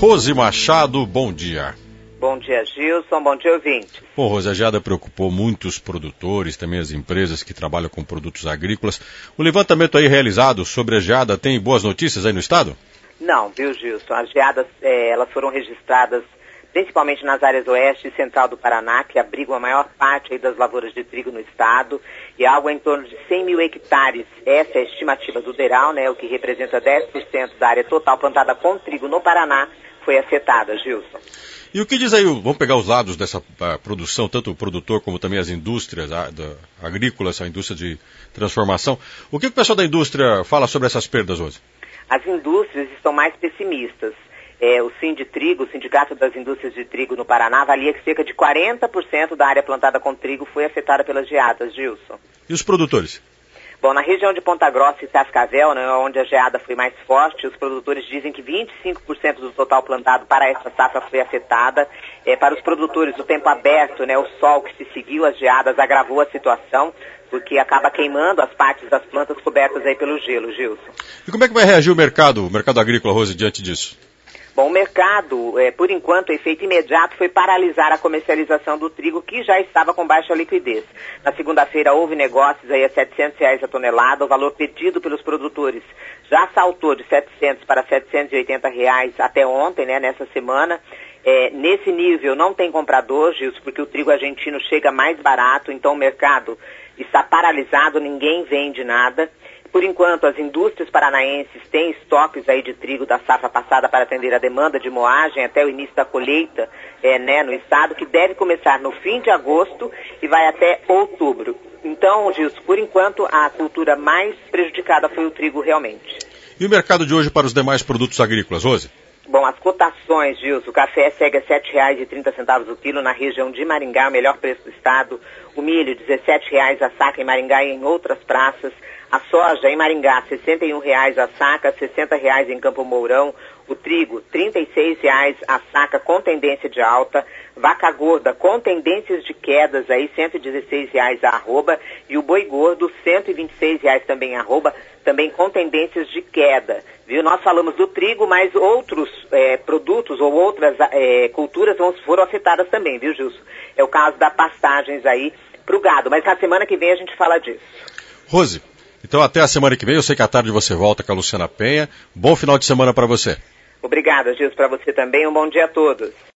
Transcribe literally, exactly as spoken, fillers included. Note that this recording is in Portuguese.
Rose Machado, bom dia. Bom dia, Gilson. Bom dia, ouvinte. Bom, Rose, a geada preocupou muitos produtores, também as empresas que trabalham com produtos agrícolas. O levantamento aí realizado sobre a geada tem boas notícias aí no estado? Não, viu, Gilson? As geadas, é, elas foram registradas principalmente nas áreas oeste e central do Paraná, que abrigam a maior parte aí das lavouras de trigo no estado, e algo em torno de cem mil hectares. Essa é a estimativa do DERAL, né, o que representa dez por cento da área total plantada com trigo no Paraná, foi afetada, Gilson. E o que diz aí, vamos pegar os lados dessa produção, tanto o produtor como também as indústrias a, da, agrícolas, a indústria de transformação. O que o pessoal da indústria fala sobre essas perdas hoje? As indústrias estão mais pessimistas. É, o Sinditrigo, o Sindicato das Indústrias de Trigo no Paraná, avalia que cerca de quarenta por cento da área plantada com trigo foi afetada pelas geadas, Gilson. E os produtores? Bom, na região de Ponta Grossa e Cascavel, né, onde a geada foi mais forte, os produtores dizem que vinte e cinco por cento do total plantado para essa safra foi afetada. É, para os produtores, o tempo aberto, né, o sol que se seguiu às geadas agravou a situação, porque acaba queimando as partes das plantas cobertas aí pelo gelo, Gilson. E como é que vai reagir o mercado, o mercado agrícola, Rose, diante disso? Bom, o mercado, é, por enquanto, o efeito imediato foi paralisar a comercialização do trigo, que já estava com baixa liquidez. Na segunda-feira houve negócios aí a setecentos reais a tonelada, o valor pedido pelos produtores já saltou de setecentos para setecentos e oitenta reais até ontem, né, nessa semana. É, nesse nível não tem comprador, Gilson, porque o trigo argentino chega mais barato, então o mercado está paralisado, ninguém vende nada. Por enquanto, as indústrias paranaenses têm estoques aí de trigo da safra passada para atender a demanda de moagem até o início da colheita é, né, no estado, que deve começar no fim de agosto e vai até outubro. Então, Gilson, por enquanto, a cultura mais prejudicada foi o trigo realmente. E o mercado de hoje para os demais produtos agrícolas, Rose? Bom, as cotações, Gilson, o café segue a sete reais e trinta centavos o quilo na região de Maringá, o melhor preço do estado. O milho, dezessete reais a saca em Maringá e em outras praças. A soja em Maringá, sessenta e um reais a saca, sessenta reais em Campo Mourão. O trigo, trinta e seis reais a saca com tendência de alta. Vaca gorda com tendências de quedas aí, cento e dezesseis reais a arroba. E o boi gordo, cento e vinte e seis reais também a arroba, também com tendências de queda. Viu? Nós falamos do trigo, mas outros é, produtos ou outras é, culturas foram afetadas também, viu, Gilson? É o caso da pastagens aí para o gado, mas na semana que vem a gente fala disso. Rose, então até a semana que vem, eu sei que à tarde você volta com a Luciana Penha. Bom final de semana para você. Obrigada, Gilson, para você também. Um bom dia a todos.